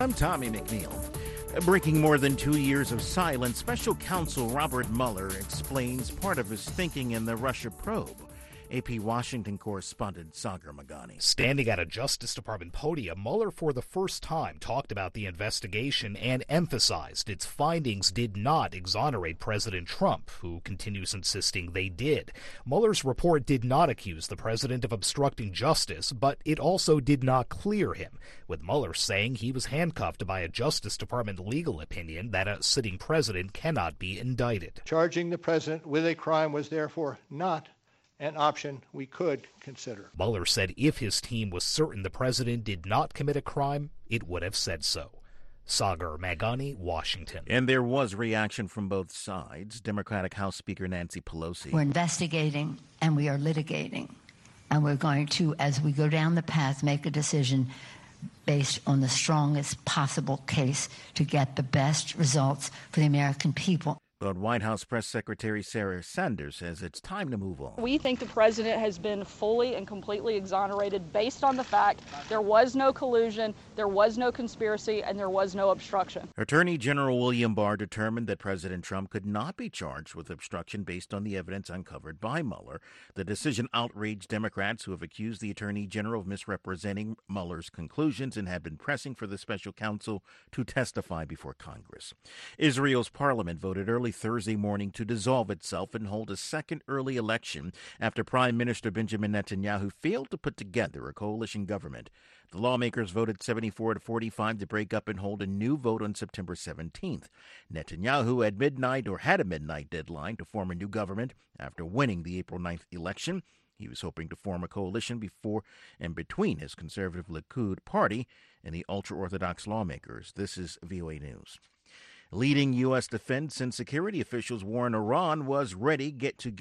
I'm Tommy McNeil. Breaking more than 2 years of silence, Special Counsel Robert Mueller explains part of his thinking in the Russia probe. AP Washington correspondent Sagar Meghani. Standing at a Justice Department podium, Mueller for the first time talked about the investigation and emphasized its findings did not exonerate President Trump, who continues insisting they did. Mueller's report did not accuse the president of obstructing justice, but it also did not clear him, with Mueller saying he was handcuffed by a Justice Department legal opinion that a sitting president cannot be indicted. Charging the president with a crime was therefore not an option we could consider. Mueller said if his team was certain the president did not commit a crime, it would have said so. Sagar Meghani, Washington. And there was reaction from both sides. Democratic House Speaker Nancy Pelosi. We're investigating and we are litigating. And we're going to, as we go down the path, make a decision based on the strongest possible case to get the best results for the American people. But White House Press Secretary Sarah Sanders says it's time to move on. We think the president has been fully and completely exonerated based on the fact there was no collusion, there was no conspiracy, and there was no obstruction. Attorney General William Barr determined that President Trump could not be charged with obstruction based on the evidence uncovered by Mueller. The decision outraged Democrats who have accused the Attorney General of misrepresenting Mueller's conclusions and had been pressing for the special counsel to testify before Congress. Israel's parliament voted early Thursday morning to dissolve itself and hold a second early election after Prime Minister Benjamin Netanyahu failed to put together a coalition government. The lawmakers voted 74-45 to break up and hold a new vote on September 17th. Netanyahu had a midnight deadline to form a new government after winning the April 9th election. He was hoping to form a coalition before and between his conservative Likud party and the ultra-Orthodox lawmakers. This is VOA News. Leading U.S. defense and security officials warn Iran was ready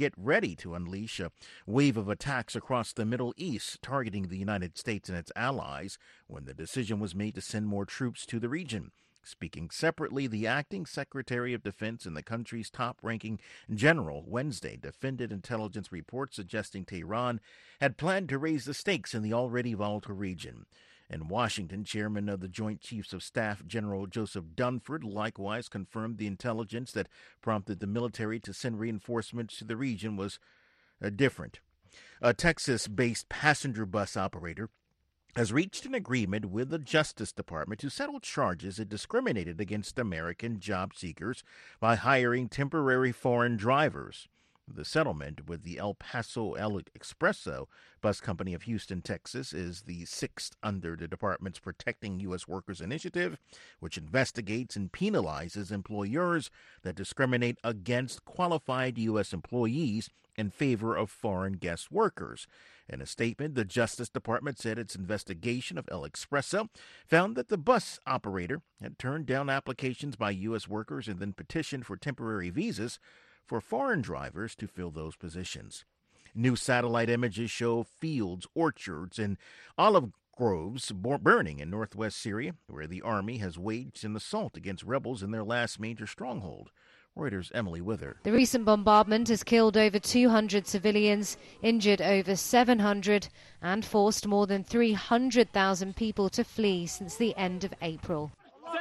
to unleash a wave of attacks across the Middle East, targeting the United States and its allies, when the decision was made to send more troops to the region. Speaking separately, the acting Secretary of Defense and the country's top-ranking general Wednesday defended intelligence reports suggesting Tehran had planned to raise the stakes in the already volatile region. In Washington, Chairman of the Joint Chiefs of Staff General Joseph Dunford likewise confirmed the intelligence that prompted the military to send reinforcements to the region was different. A Texas-based passenger bus operator has reached an agreement with the Justice Department to settle charges it discriminated against American job seekers by hiring temporary foreign drivers. The settlement with the El Paso El Expreso bus company of Houston, Texas, is the sixth under the department's Protecting U.S. Workers initiative, which investigates and penalizes employers that discriminate against qualified U.S. employees in favor of foreign guest workers. In a statement, the Justice Department said its investigation of El Expreso found that the bus operator had turned down applications by U.S. workers and then petitioned for temporary visas for foreign drivers to fill those positions. New satellite images show fields, orchards, and olive groves burning in northwest Syria, where the army has waged an assault against rebels in their last major stronghold. Reuters' Emily Wither. The recent bombardment has killed over 200 civilians, injured over 700, and forced more than 300,000 people to flee since the end of April.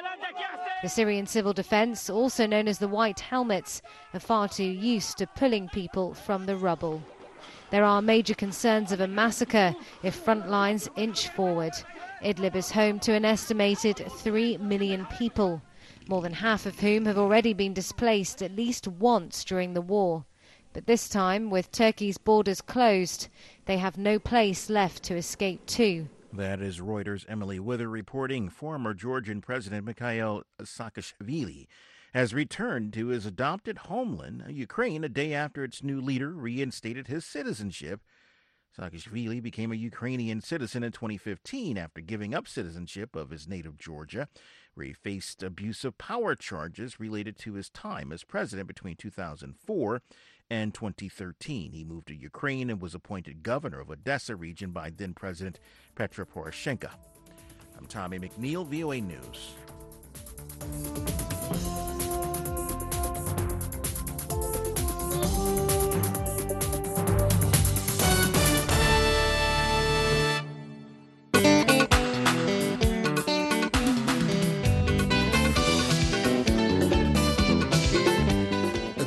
The Syrian civil defense, also known as the White Helmets, are far too used to pulling people from the rubble. There are major concerns of a massacre if front lines inch forward. Idlib is home to an estimated 3 million people, more than half of whom have already been displaced at least once during the war. But this time, with Turkey's borders closed, they have no place left to escape to. That is Reuters' Emily Wither reporting. Former Georgian President Mikhail Saakashvili has returned to his adopted homeland, Ukraine, a day after its new leader reinstated his citizenship. Saakashvili became a Ukrainian citizen in 2015 after giving up citizenship of his native Georgia, where he faced abuse of power charges related to his time as president between 2004 and 2013. He moved to Ukraine and was appointed governor of Odessa region by then-President Petro Poroshenko. I'm Tommy McNeil, VOA News.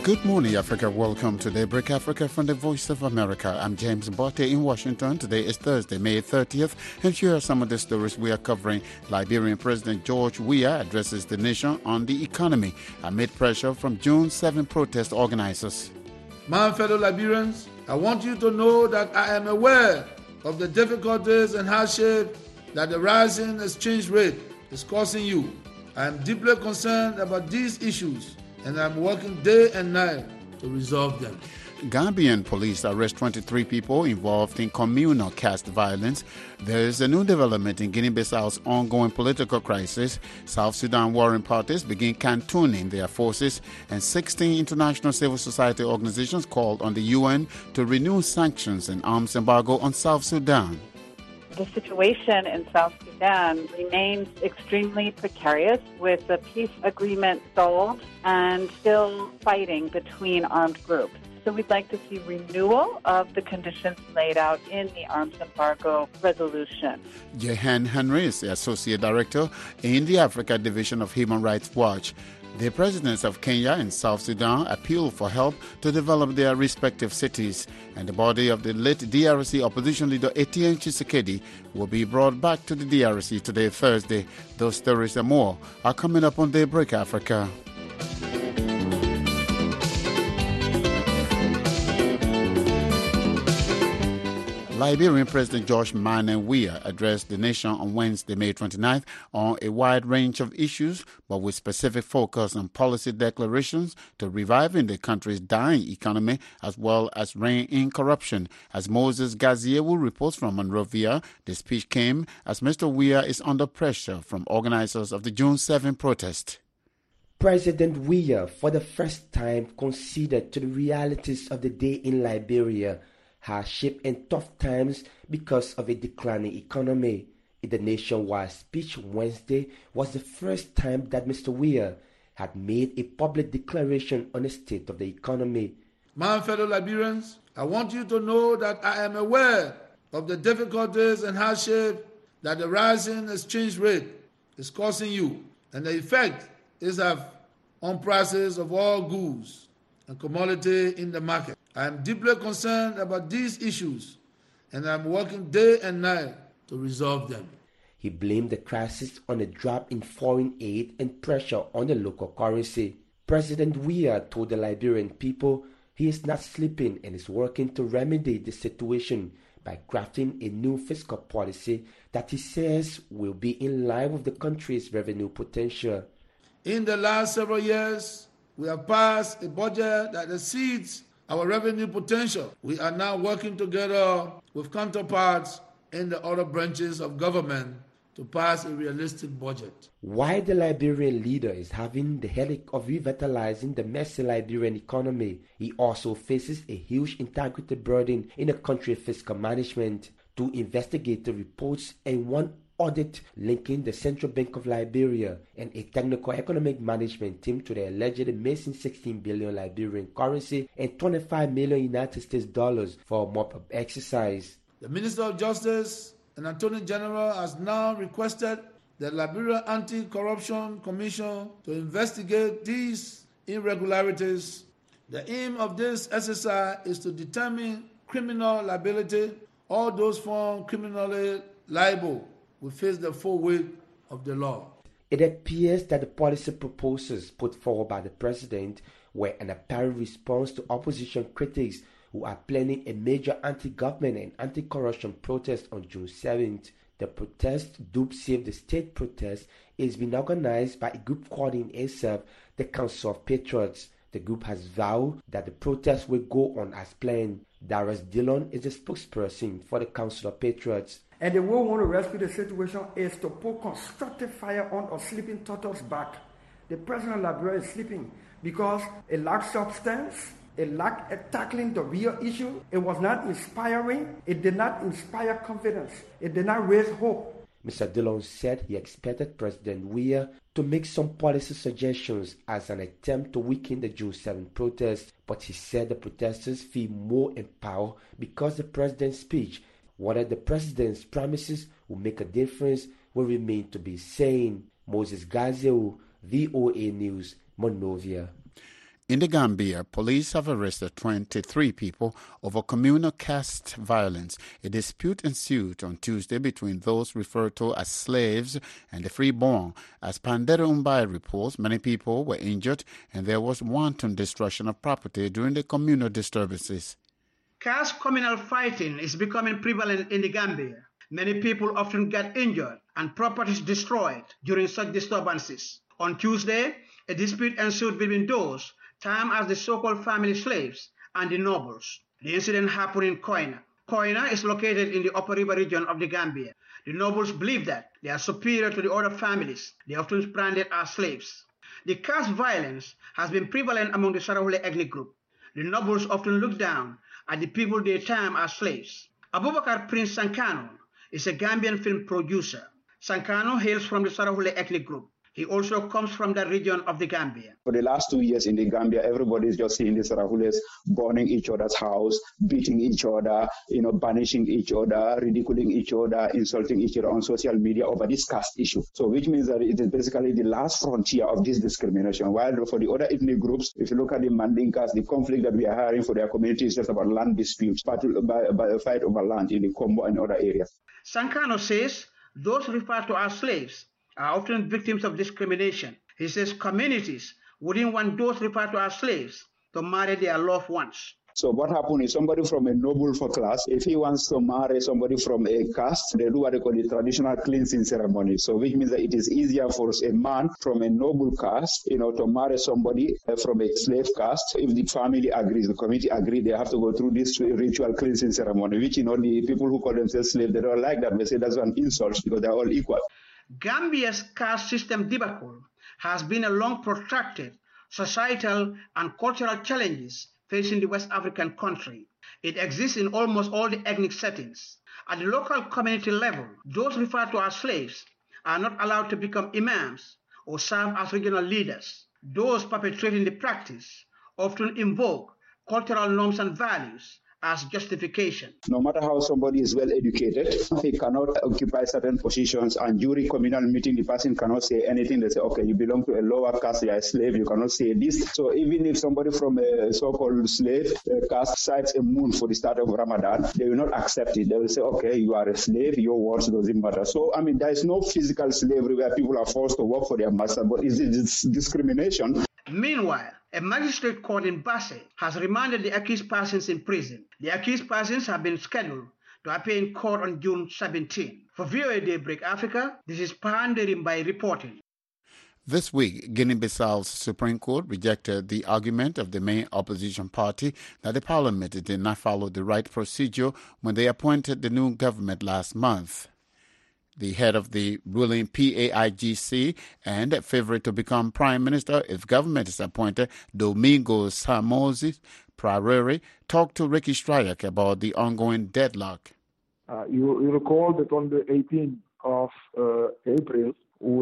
Good morning, Africa. Welcome to Daybreak Africa from the Voice of America. I'm James Botte in Washington. Today is Thursday, May 30th, and here are some of the stories we are covering. Liberian President George Weah addresses the nation on the economy amid pressure from June 7 protest organizers. My fellow Liberians, I want you to know that I am aware of the difficulties and hardship that the rising exchange rate is causing you. I am deeply concerned about these issues, and I'm working day and night to resolve them. Gambian police arrest 23 people involved in communal caste violence. There is a new development in Guinea-Bissau's ongoing political crisis. South Sudan warring parties begin cantooning their forces, and 16 international civil society organizations called on the UN to renew sanctions and arms embargo on South Sudan. The situation in South Sudan remains extremely precarious, with the peace agreement stalled and still fighting between armed groups. So we'd like to see renewal of the conditions laid out in the arms embargo resolution. Jehan Henry is the Associate Director in the Africa Division of Human Rights Watch. The presidents of Kenya and South Sudan appealed for help to develop their respective cities, and the body of the late DRC opposition leader Etienne Tshisekedi will be brought back to the DRC today, Thursday. Those stories and more are coming up on Daybreak Africa. Liberian President George Manneh Weah addressed the nation on Wednesday, May 29th, on a wide range of issues, but with specific focus on policy declarations to reviving the country's dying economy, as well as rein in corruption. As Moses Gaziewu reports from Monrovia, the speech came as Mr. Weah is under pressure from organizers of the June 7 protest. President Weah, for the first time, conceded to the realities of the day in Liberia, hardship and tough times because of a declining economy. In the nationwide speech Wednesday was the first time that Mr. Weah had made a public declaration on the state of the economy. My fellow Liberians, I want you to know that I am aware of the difficulties and hardship that the rising exchange rate is causing you, and the effect it has on prices of all goods and commodity in the market. I am deeply concerned about these issues, and I am working day and night to resolve them. He blamed the crisis on a drop in foreign aid and pressure on the local currency. President Weah told the Liberian people he is not sleeping and is working to remedy the situation by crafting a new fiscal policy that he says will be in line with the country's revenue potential. In the last several years, we have passed a budget that exceeds our revenue potential. We are now working together with counterparts in the other branches of government to pass a realistic budget. While the Liberian leader is having the headache of revitalizing the messy Liberian economy, he also faces a huge integrity burden in the country's fiscal management. Two investigative reports and one audit linking the Central Bank of Liberia and a technical economic management team to the allegedly missing 16 billion Liberian currency and 25 million United States dollars for a mop-up exercise. The Minister of Justice and Attorney General has now requested the Liberia Anti-Corruption Commission to investigate these irregularities. The aim of this exercise is to determine criminal liability. All those found criminally liable will face the full weight of the law. It appears that the policy proposals put forward by the president were an apparent response to opposition critics who are planning a major anti-government and anti-corruption protest on June 7th. The protest, dubbed Save the State protest, is being organized by a group called in itself the Council of Patriots. The group has vowed that the protest will go on as planned. Darius Dillon is the spokesperson for the Council of Patriots. And the way we want to rescue the situation is to put constructive fire on our sleeping turtles back. The president of Liberia is sleeping because it lacked substance, it lacked tackling the real issue, it was not inspiring, it did not inspire confidence, it did not raise hope. Mr. Dillon said he expected President Weah to make some policy suggestions as an attempt to weaken the June 7 protest, but he said the protesters feel more empowered because the president's speech, whether the president's promises will make a difference, will remain to be seen. Moses Gaziewu, VOA News, Monrovia. In the Gambia, police have arrested 23 people over communal caste violence. A dispute ensued on Tuesday between those referred to as slaves and the freeborn. As Pandera Umbai reports, many people were injured and there was wanton destruction of property during the communal disturbances. Caste communal fighting is becoming prevalent in the Gambia. Many people often get injured and properties destroyed during such disturbances. On Tuesday, a dispute ensued between those termed as the so-called family slaves and the nobles. The incident happened in Koina. Koina is located in the Upper River region of the Gambia. The nobles believe that they are superior to the other families they often branded as slaves. The caste violence has been prevalent among the Sarahule ethnic group. The nobles often look down at the people they term as slaves. Abubakar Prince Sankano is a Gambian film producer. Sankano hails from the Sarahule ethnic group. He also comes from that region of the Gambia. For the last 2 years in the Gambia, everybody is just seeing the Sarahules burning each other's house, beating each other, banishing each other, ridiculing each other, insulting each other on social media over this caste issue. So which means that it is basically the last frontier of this discrimination. While for the other ethnic groups, if you look at the Mandinkas, the conflict that we are hearing for their community is just about land disputes, by a fight over land in the Kombo and other areas. Sankano says those referred to as slaves are often victims of discrimination. He says communities wouldn't want those referred to as slaves to marry their loved ones. So what happens is somebody from a noble for class, if he wants to marry somebody from a caste, they do what they call the traditional cleansing ceremony. So which means that it is easier for a man from a noble caste, to marry somebody from a slave caste. If the family agrees, the community agrees, they have to go through this ritual cleansing ceremony, which, the people who call themselves slaves, they don't like that. They say that's an insult because they're all equal. Gambia's caste system debacle has been a long protracted societal and cultural challenges facing the West African country. It exists in almost all the ethnic settings. At the local community level, those referred to as slaves are not allowed to become imams or serve as regional leaders. Those perpetrating the practice often invoke cultural norms and values as justification. No matter how somebody is well educated, he cannot occupy certain positions, and during communal meeting, the person cannot say anything. They say, okay, you belong to a lower caste, you're a slave, you cannot say this. So even if somebody from a so-called slave caste cites a moon for the start of Ramadan, they will not accept it. They will say, okay, you are a slave, your words doesn't matter. So, there is no physical slavery where people are forced to work for their master, but it's discrimination. Meanwhile, a magistrate court in Basse has remanded the accused persons in prison. The accused persons have been scheduled to appear in court on June 17. For VOA Daybreak Africa, this is Pandera Umbai reporting. This week, Guinea-Bissau's Supreme Court rejected the argument of the main opposition party that the parliament did not follow the right procedure when they appointed the new government last month. The head of the ruling PAIGC and favorite to become prime minister if government is appointed, Domingos Somoza Praire, talked to Ricky Stryak about the ongoing deadlock. You recall that on the 18th of April,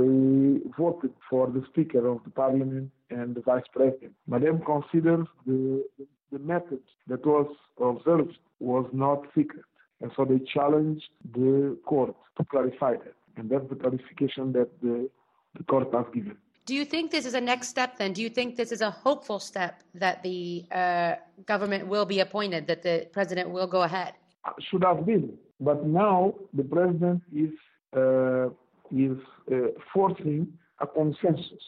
we voted for the Speaker of the Parliament and the Vice President. Madame considers the method that was observed was not secret. And so they challenged the court to clarify that. And that's the clarification that the court has given. Do you think this is a next step then? Do you think this is a hopeful step that the government will be appointed, that the president will go ahead? Should have been. But now the president is forcing a consensus.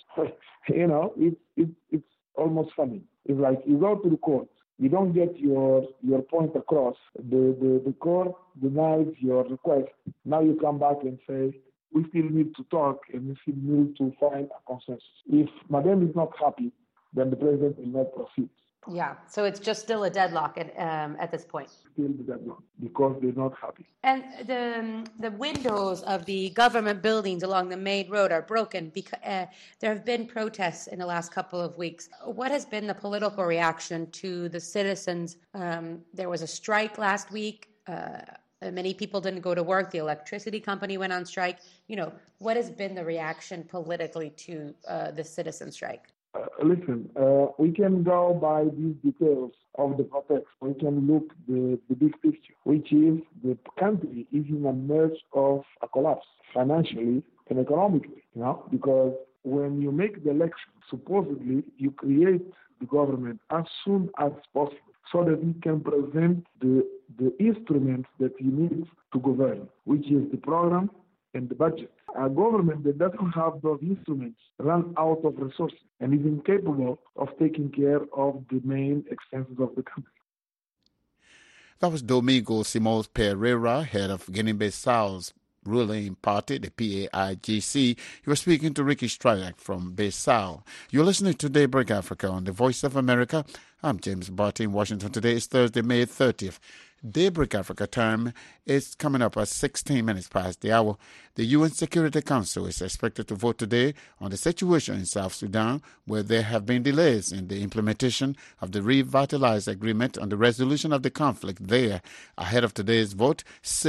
It's almost funny. It's like you go to the court. You don't get your point across. The court denies your request. Now you come back and say, we still need to talk and we still need to find a consensus. If Madame is not happy, then the president will not proceed. Yeah, so it's just still a deadlock at this point. Still the deadlock because they're not happy. And the windows of the government buildings along the main road are broken because there have been protests in the last couple of weeks. What has been the political reaction to the citizens? There was a strike last week. Many people didn't go to work. The electricity company went on strike. What has been the reaction politically to the citizen strike? Listen, we can go by these details of the protest. We can look the big picture, which is the country is in a merge of a collapse financially and economically, because when you make the election, supposedly you create the government as soon as possible so that you can present the instruments that you need to govern, which is the program and the budget. A government that doesn't have those instruments runs out of resources and is incapable of taking care of the main expenses of the country. That was Domingo Simões Pereira, head of Guinea-Bissau's ruling party, the PAIGC. He was speaking to Ricky Stryak from Bissau. You're listening to Daybreak Africa on the Voice of America. I'm James Barty in Washington. Today is Thursday, May 30th. Daybreak Africa time is coming up at 16 minutes past the hour. The UN Security Council is expected to vote today on the situation in South Sudan, where there have been delays in the implementation of the revitalized agreement on the resolution of the conflict there. Ahead of today's vote,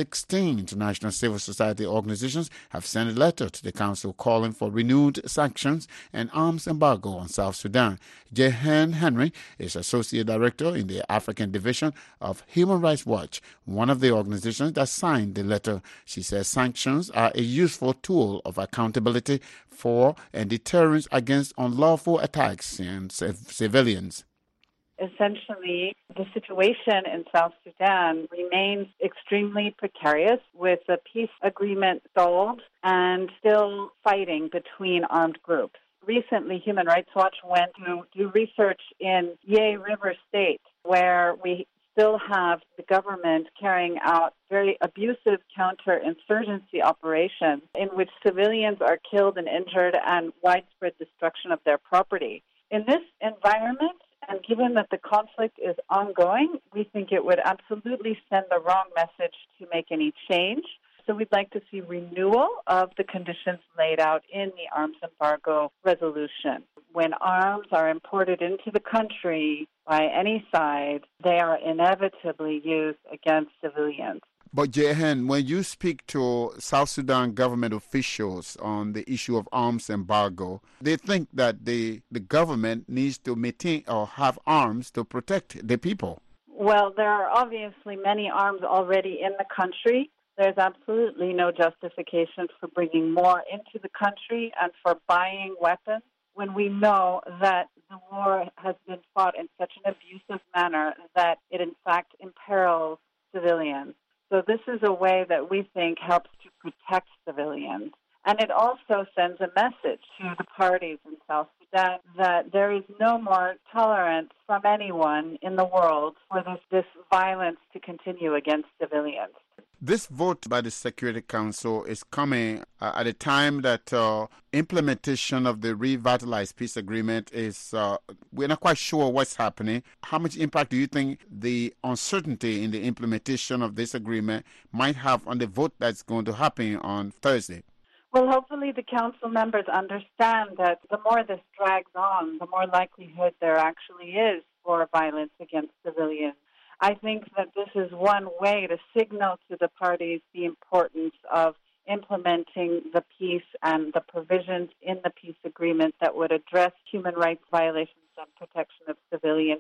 16 international civil society organizations have sent a letter to the Council calling for renewed sanctions and arms embargo on South Sudan. Jehan Henry is Associate Director in the African Division of Human Rights Watch, one of the organizations that signed the letter. She says sanctions are a useful tool of accountability for and deterrence against unlawful attacks on civilians. Essentially, the situation in South Sudan remains extremely precarious, with the peace agreement stalled and still fighting between armed groups. Recently, Human Rights Watch went to do research in Ye River State, where we still have the government carrying out very abusive counterinsurgency operations in which civilians are killed and injured and widespread destruction of their property. In this environment, and given that the conflict is ongoing, we think it would absolutely send the wrong message to make any change. So we'd like to see renewal of the conditions laid out in the arms embargo resolution. When arms are imported into the country by any side, they are inevitably used against civilians. But Jehan, when you speak to South Sudan government officials on the issue of arms embargo, they think that the government needs to maintain or have arms to protect the people. Well, there are obviously many arms already in the country. There's absolutely no justification for bringing more into the country and for buying weapons when we know that the war has been fought in such an abusive manner that it in fact imperils civilians. So this is a way that we think helps to protect civilians. And it also sends a message to the parties in South Sudan that there is no more tolerance from anyone in the world for this violence to continue against civilians. This vote by the Security Council is coming at a time that implementation of the revitalized peace agreement is, we're not quite sure what's happening. How much impact do you think the uncertainty in the implementation of this agreement might have on the vote that's going to happen on Thursday? Well, hopefully the council members understand that the more this drags on, the more likelihood there actually is for violence against civilians. I think that this is one way to signal to the parties the importance of implementing the peace and the provisions in the peace agreement that would address human rights violations and protection of civilians.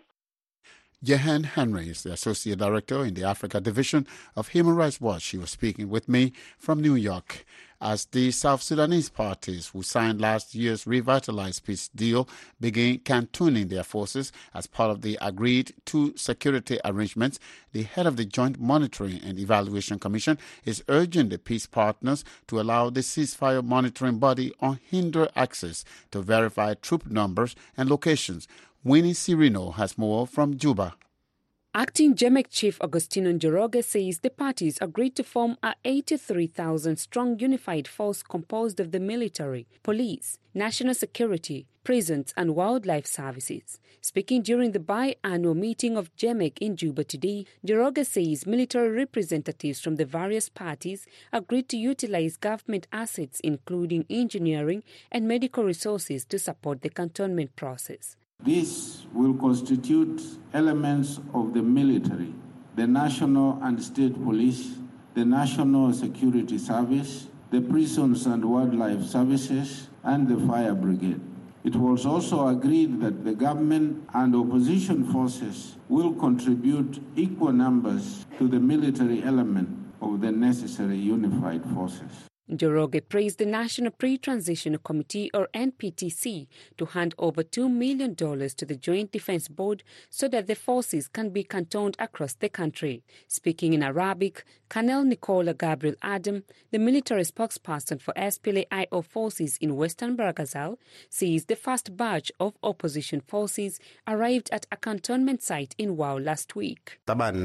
Jehan Henry is the Associate Director in the Africa Division of Human Rights Watch. She was speaking with me from New York. As the South Sudanese parties who signed last year's revitalized peace deal begin cantooning their forces as part of the agreed two security arrangements, the head of the Joint Monitoring and Evaluation Commission is urging the peace partners to allow the ceasefire monitoring body unhindered access to verify troop numbers and locations. Winnie Cirino has more from Juba. Acting JEMEC Chief Agostino Njoroge says the parties agreed to form a 83,000-strong unified force composed of the military, police, national security, prisons and wildlife services. Speaking during the biannual meeting of JEMEC in Juba today, Njoroge says military representatives from the various parties agreed to utilize government assets including engineering and medical resources to support the cantonment process. This will constitute elements of the military, the National and State Police, the National Security Service, the Prisons and Wildlife Services, and the Fire Brigade. It was also agreed that the government and opposition forces will contribute equal numbers to the military element of the necessary unified forces. Njoroge praised the National Pre-Transition Committee, or NPTC, to hand over $2 million to the Joint Defense Board so that the forces can be cantoned across the country. Speaking in Arabic, Colonel Nicola Gabriel Adam, the military spokesperson for SPLA-IO forces in Western Barghazal, says the first batch of opposition forces arrived at a cantonment site in Wau last week. We are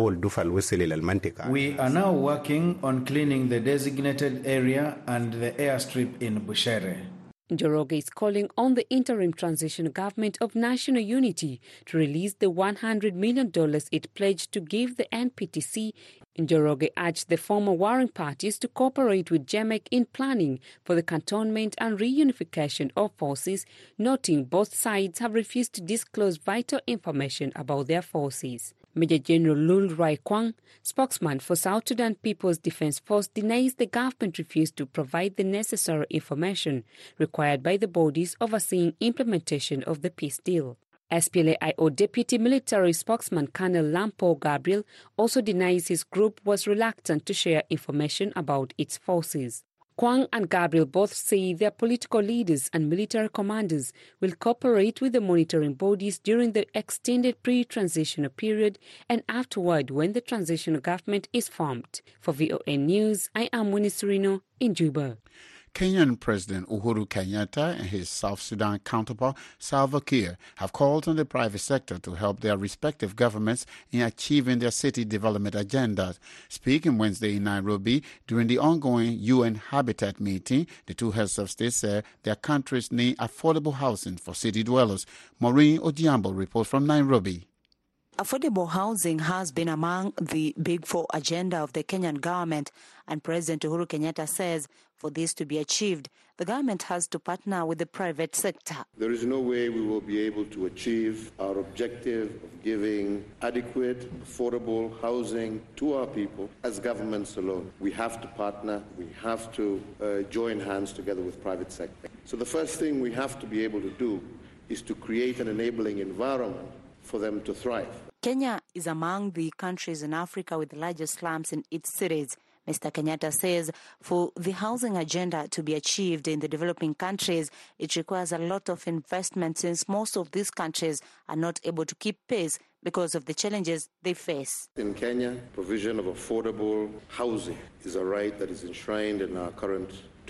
now working on cleaning the designated area and the airstrip in Bushere. Njoroge is calling on the interim transition government of national unity to release the $100 million it pledged to give the NPTC. Njoroge urged the former warring parties to cooperate with JEMEC in planning for the cantonment and reunification of forces, noting both sides have refused to disclose vital information about their forces. Major General Lul Rai Kwang, spokesman for South Sudan People's Defense Force, denies the government refused to provide the necessary information required by the bodies overseeing implementation of the peace deal. SPLA-IO Deputy Military Spokesman Colonel Lampo Gabriel also denies his group was reluctant to share information about its forces. Kwang and Gabriel both say their political leaders and military commanders will cooperate with the monitoring bodies during the extended pre-transitional period and afterward when the transitional government is formed. For VOA News, I am Winnie Serino in Juba. Kenyan President Uhuru Kenyatta and his South Sudan counterpart Salva Kiir have called on the private sector to help their respective governments in achieving their city development agendas. Speaking Wednesday in Nairobi during the ongoing UN Habitat meeting, the two heads of state said their countries need affordable housing for city dwellers. Maureen Ojiambo reports from Nairobi. Affordable housing has been among the Big Four agenda of the Kenyan government, and President Uhuru Kenyatta says for this to be achieved, the government has to partner with the private sector. There is no way we will be able to achieve our objective of giving adequate, affordable housing to our people as governments alone. We have to partner, we have to join hands together with private sector. So the first thing we have to be able to do is to create an enabling environment for them to thrive. Kenya is among the countries in Africa with the largest slums in its cities. Mr. Kenyatta says for the housing agenda to be achieved in the developing countries, it requires a lot of investment since most of these countries are not able to keep pace because of the challenges they face. In Kenya, provision of affordable housing is a right that is enshrined in our current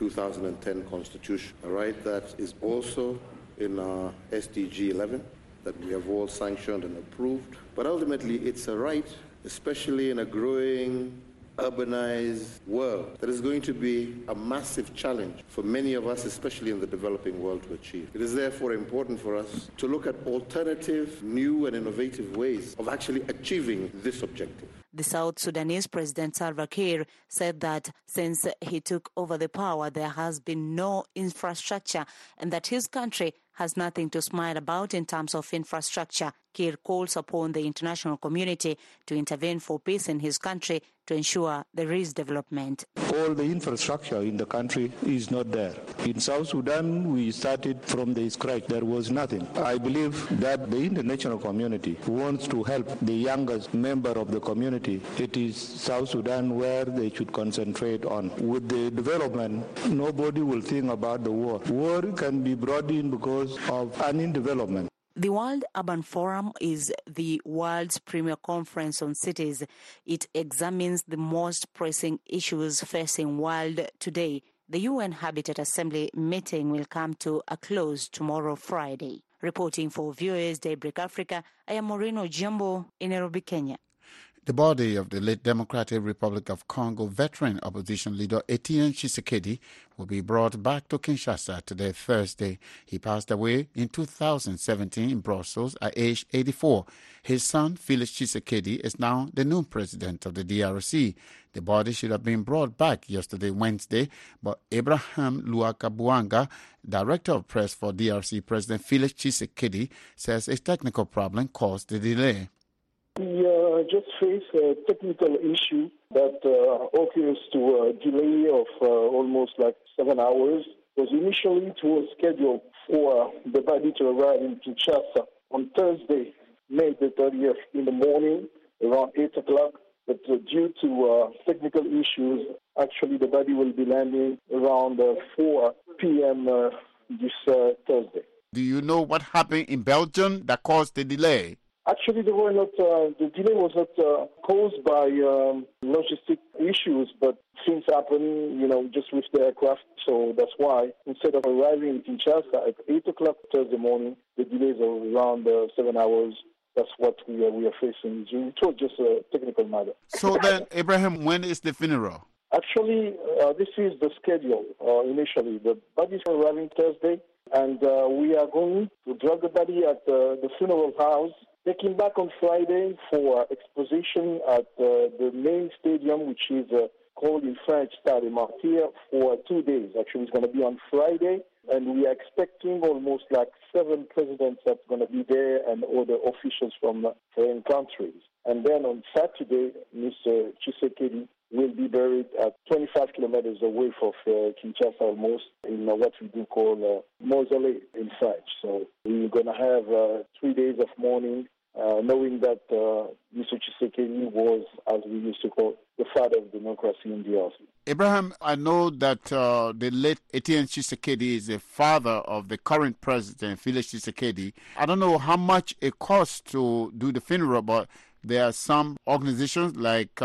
2010 constitution, a right that is also in our SDG 11 that we have all sanctioned and approved. But ultimately, it's a right, especially in a growing urbanized world, that is going to be a massive challenge for many of us, especially in the developing world, to achieve. It is therefore important for us to look at alternative, new and innovative ways of actually achieving this objective. The South Sudanese President Salva Kiir said that since he took over the power, there has been no infrastructure and that his country has nothing to smile about in terms of infrastructure. Kiir calls upon the international community to intervene for peace in his country to ensure there is development. All the infrastructure in the country is not there. In South Sudan, we started from the scratch. There was nothing. I believe that the international community wants to help the youngest member of the community. It is South Sudan where they should concentrate on. With the development, nobody will think about the war. War can be brought in because of development. The World Urban Forum is the world's premier conference on cities. It examines the most pressing issues facing world today. The UN Habitat Assembly meeting will come to a close tomorrow, Friday. Reporting for VOA's Daybreak Africa, I am Maureen Ojiambo in Nairobi, Kenya. The body of the late Democratic Republic of Congo veteran opposition leader Etienne Tshisekedi will be brought back to Kinshasa today, Thursday. He passed away in 2017 in Brussels at age 84. His son, Felix Tshisekedi, is now the new president of the DRC. The body should have been brought back yesterday, Wednesday, but Abraham Luakabuanga, director of press for DRC President Felix Tshisekedi, says a technical problem caused the delay. We just faced a technical issue that occurs to a delay of almost like 7 hours. Because initially it was scheduled for the body to arrive in Kinshasa on Thursday, May the 30th in the morning, around 8 o'clock. But due to technical issues, Actually, the body will be landing around 4 p.m. This Thursday. Do you know what happened in Belgium that caused the delay? Actually, the delay was not caused by logistic issues, but things happen, just with the aircraft. So that's why instead of arriving in Kinshasa at 8 o'clock Thursday morning, the delays are around 7 hours. That's what we are facing. It was just a technical matter. So then, Abraham, when is the funeral? Actually, this is the schedule initially. The body is arriving Thursday, and we are going to drop the body at the funeral house, taking back on Friday for exposition at the main stadium, which is called in French Stade Martyrs, for 2 days. Actually, it's going to be on Friday, and we are expecting almost like 7 presidents that's going to be there and other officials from foreign countries. And then on Saturday, Mr. Tshisekedi will be buried at 25 kilometers away from Kinshasa, almost, in what we do call mausoleum in French. So we're going to have 3 days of mourning, knowing that Mr. Tshisekedi was, as we used to call, the father of democracy in DRC. Abraham, I know that the late Etienne Tshisekedi is the father of the current president, Felix Tshisekedi. I don't know how much it costs to do the funeral, but there are some organizations like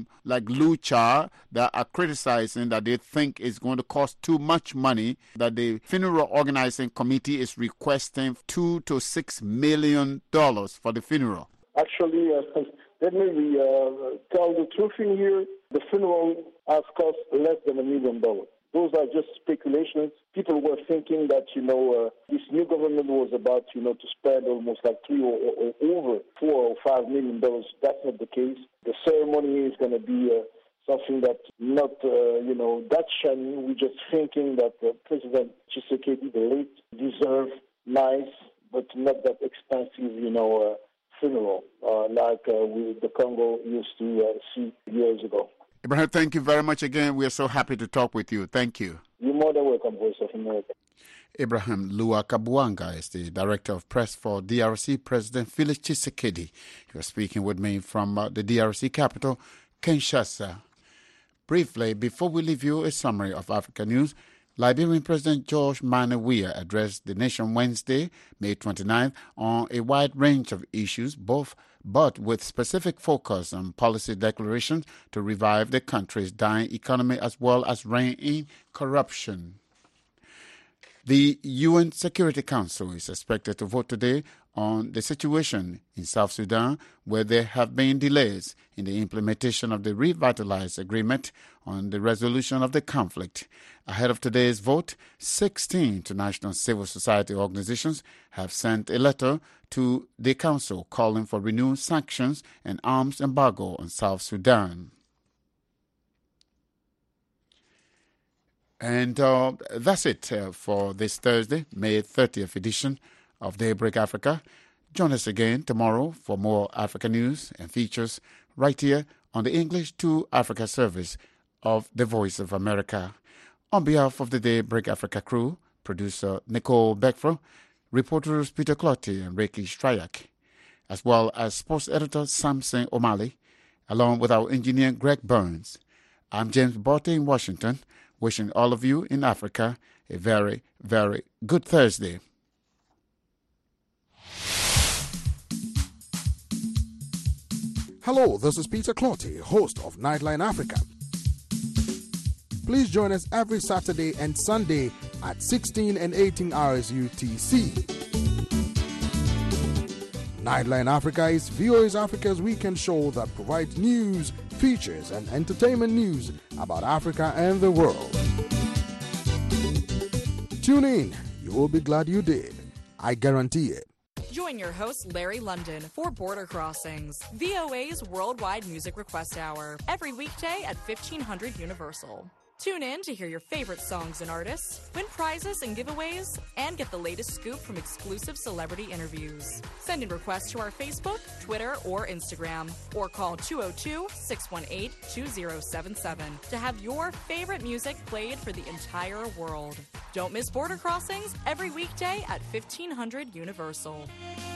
Lucha that are criticizing that they think it's going to cost too much money, that the funeral organizing committee is requesting $2 to $6 million for the funeral. Actually, let me tell the truth in here. The funeral has cost less than $1 million. Those are just speculations. People were thinking that, this new government was about, to spend almost like over $4 or $5 million. That's not the case. The ceremony is going to be something that not, that shiny. We're just thinking that President Tshisekedi, the late, deserves nice, but not that expensive, funeral like the Congo used to see years ago. Abraham, thank you very much again. We are so happy to talk with you. Thank you. You're more than welcome, Voice of America. Abraham Luakabuanga is the Director of Press for DRC President Felix Tshisekedi. He was speaking with me from the DRC capital, Kinshasa. Briefly, before we leave you, a summary of Africa news. Liberian President George Manneh Weah addressed the nation Wednesday, May 29th, on a wide range of issues, but with specific focus on policy declarations to revive the country's dying economy as well as rein in corruption. The UN Security Council is expected to vote today on the situation in South Sudan, where there have been delays in the implementation of the revitalized agreement on the resolution of the conflict. Ahead of today's vote, 16 international civil society organizations have sent a letter to the Council calling for renewed sanctions and arms embargo on South Sudan. And that's it for this Thursday, May 30th edition of Daybreak Africa. Join us again tomorrow for more Africa news and features right here on the English to Africa service of the Voice of America. On behalf of the Daybreak Africa crew, producer Nicole Beckfro, reporters Peter Clotti and Reiki Strayak, as well as sports editor Samson O'Malley, along with our engineer Greg Burns. I'm James Botte in Washington, wishing all of you in Africa a very, very good Thursday. Hello, this is Peter Clotti, host of Nightline Africa. Please join us every Saturday and Sunday at 16 and 18 hours UTC. Nightline Africa is VOA Africa's weekend show that provides news, features, and entertainment news about Africa and the world. Tune in. You will be glad you did. I guarantee it. Join your host, Larry London, for Border Crossings, VOA's worldwide music request hour, every weekday at 1500 Universal. Tune in to hear your favorite songs and artists, win prizes and giveaways, and get the latest scoop from exclusive celebrity interviews. Send in requests to our Facebook, Twitter, or Instagram, or call 202-618-2077 to have your favorite music played for the entire world. Don't miss Border Crossings every weekday at 1500 Universal.